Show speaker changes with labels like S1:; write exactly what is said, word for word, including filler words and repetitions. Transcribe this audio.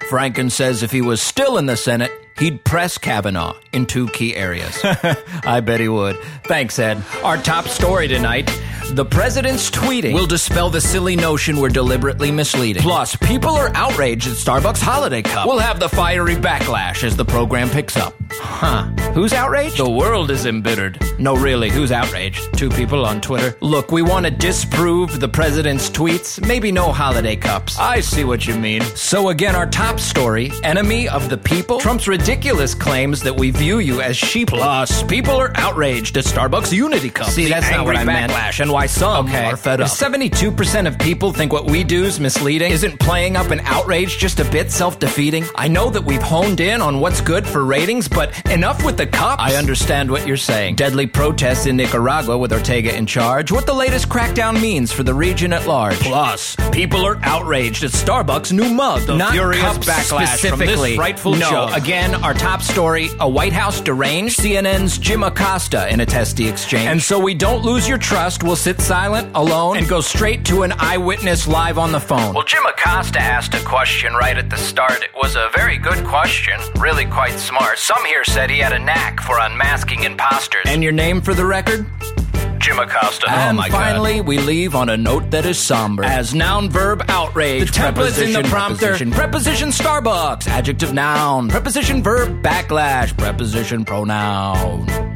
S1: Franken says if he was still in the Senate, he'd press Kavanaugh in two key areas. I bet he would. Thanks, Ed. Our top story tonight, the president's tweeting will dispel the silly notion we're deliberately misleading. Plus, people are outraged at Starbucks Holiday Cup. We'll have the fiery backlash as the program picks up. Huh. Who's outraged? The world is embittered. No, really, who's outraged? Two people on Twitter. Look, we want to disprove the president's tweets. Maybe no holiday cups. I see what you mean. So again, our top story, enemy of the people, Trump's ridiculous claims that we view you as sheep. Plus, people are outraged at Starbucks Unity Cup. See, that's not what I meant. Backlash and why some okay. are fed up. If seventy-two percent of people think what we do is misleading, isn't playing up an outrage just a bit self-defeating? I know that we've honed in on what's good for ratings, but enough with the cups. I understand what you're saying. Deadly protests in Nicaragua with Ortega in charge. What the latest crackdown means for the region at large. Plus, people are outraged at Starbucks' new mug. The
S2: Not
S1: furious
S2: cups
S1: backlash
S2: specifically.
S1: from this frightful
S2: No,
S1: jug. Again, our top story, a White House deranged, C N N's Jim Acosta in a testy exchange. And so we don't lose your trust, we'll sit silent, alone, and go straight to an eyewitness live on the phone. Well, Jim Acosta asked a question right at the start. It was a very good question, really quite smart. Some here said he had a knack for unmasking imposters. And your name for the record? Jim Acosta. And
S2: oh my
S1: finally, God. we leave on a note that is somber. As noun, verb, outrage. The template's in the prompter. Preposition, preposition Starbucks. Adjective, noun. Preposition, verb, backlash. Preposition, pronoun.